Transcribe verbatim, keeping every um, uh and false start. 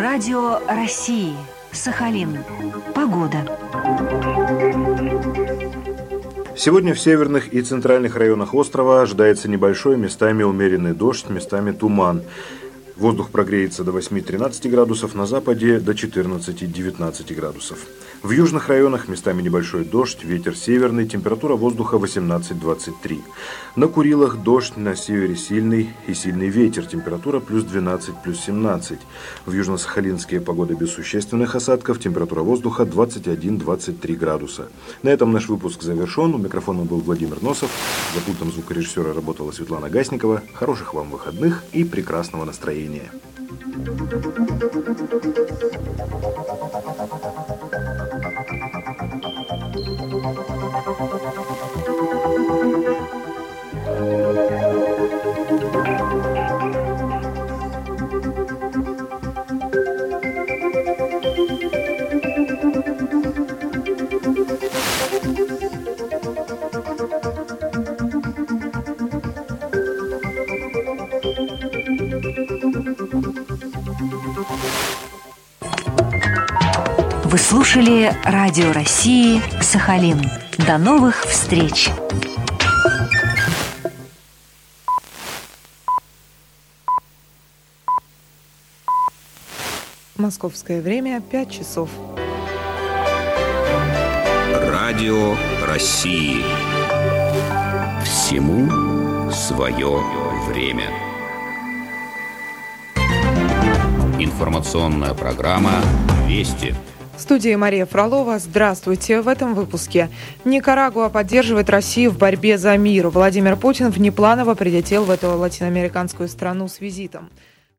Радио России. Сахалин. Погода. Сегодня в северных и центральных районах острова ожидается небольшой, местами умеренный дождь, местами туман. Воздух прогреется до восьми-тринадцати градусов, на западе до четырнадцати-девятнадцати градусов. В южных районах местами небольшой дождь, ветер северный, температура воздуха восемнадцать-двадцать три. На Курилах дождь, на севере сильный и сильный ветер, температура плюс двенадцать, плюс семнадцать. В Южно-Сахалинске погода без существенных осадков, температура воздуха двадцать один-двадцать три градуса. На этом наш выпуск завершен. У микрофона был Владимир Носов. За пультом звукорежиссера работала Светлана Гасникова. Хороших вам выходных и прекрасного настроения. Вы слушали Радио России Сахалин. До новых встреч! Московское время пять часов. Радио России. Всему свое время. Информационная программа «Вести». В студии Мария Фролова. Здравствуйте. В этом выпуске. Никарагуа поддерживает Россию в борьбе за мир. Владимир Путин внепланово прилетел в эту латиноамериканскую страну с визитом.